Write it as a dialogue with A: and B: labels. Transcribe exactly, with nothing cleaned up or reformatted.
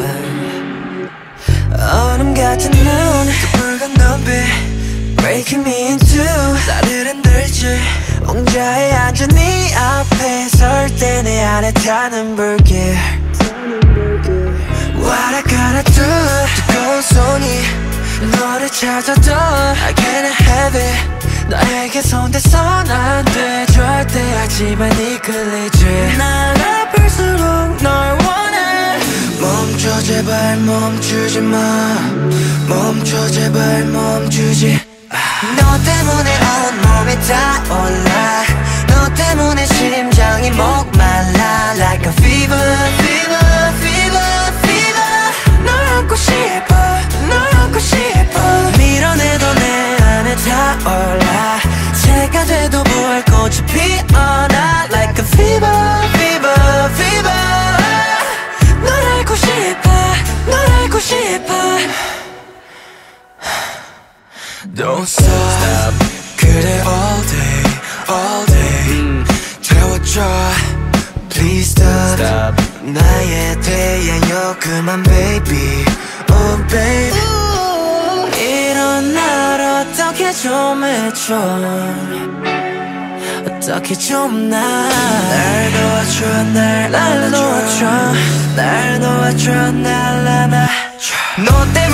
A: 얼음 같은 눈 붉은 눈빛 Breaking me in two 나를 흔들지 옹자에 앉은 네 앞에 설 때 내 안에 타는 불길 What I gotta do 뜨거운 손이 너를 찾아도 I can't have it 나에게 손대선 안 돼 절대 하지만 이끌리지 날 아플수록 널 원해 멈춰 제발 멈추지 마 멈춰 제발 멈추지 너 때문에 온몸이 타올라 너 때문에 심장이 목말라 Like a fever, fever, fever, fever 널 안고 싶어 널 안고 싶어 밀어내도 내 안에 타올라 새가 돼도 불꽃이 피어나 Like a fever, fever, fever 널 알고 싶어 널 알고 싶어 Don't stop 그래 all day all day 태워줘 Please stop, stop. 나의 태양여 그만 baby Oh baby Ooh. 이런 날 어떻게 좀 해줘 어떻게 좀 날 날 도와줘 날 날 도와줘 날 도와줘 날 안아줘 너 때문에